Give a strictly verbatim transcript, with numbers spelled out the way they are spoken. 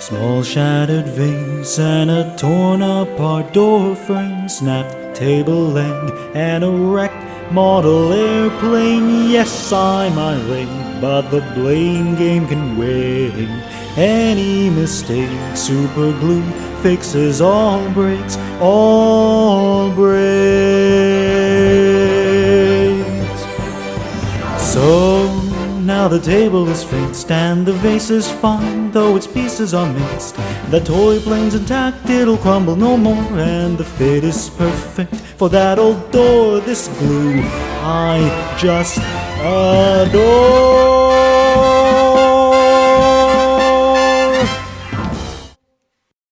Small shattered vase and a torn apart door frame, snapped table leg and a wrecked model airplane. Yes, I'm irate, but the blame game can wait. Any mistake, super glue fixes all breaks, all breaks. So now the table is fixed and the vase is fine, though its pieces are mixed. The toy plane's intact, it'll crumble no more, and the fit is perfect for that old door. This glue I just adore.